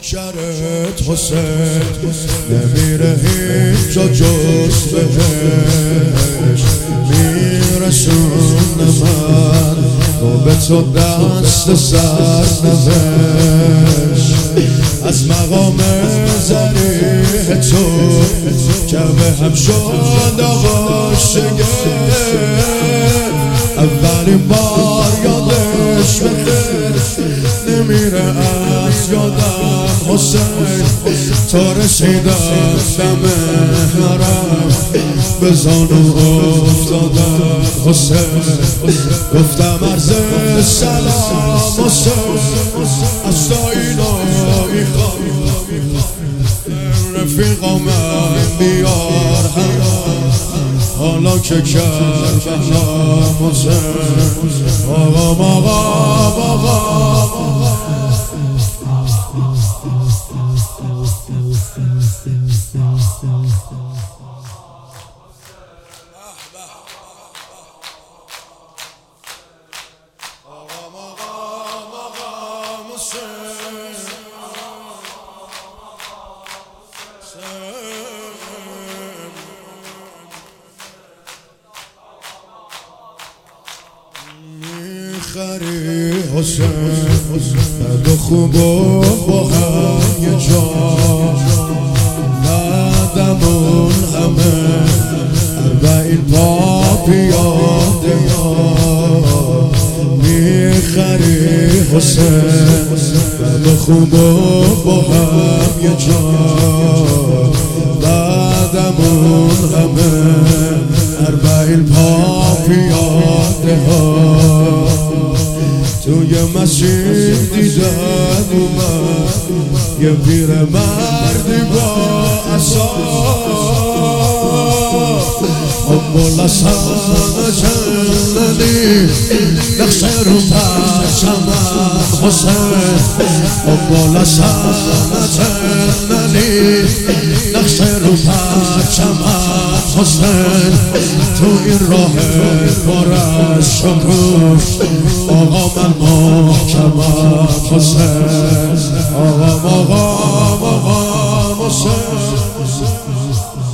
محشرت حسین نمیره هیچ جا جز بهش میرسونه من و به تو دست سرنوشت از مقام ذریح تو جمع هم شد آقا شگفت اولین بار یادش بخیر نمیره از یادم حسین تا رسیدم دم حرم به زانو افتادم حسین گفتم عرض سلام حسین از تا اینا میخوام رفیقا من بیار حرم حالا که کربلا حسین آقام خری حسین بد و خوب و با هم یه جا بعدمون همه اربعین پا پیاده ها میخری حسین بد و خوب و با هم یه جا بعدمون همه اربعین پا پیاده ها توی مسیر دیدن اومد یه پیر مردی با عصا ابوالحسن جللی نقش رو پرچمم حسین ابوالحسن جللی نقش رو پرچمم حسین تو این راه پر از شکوه آقا من محکمم حسین آقا حسین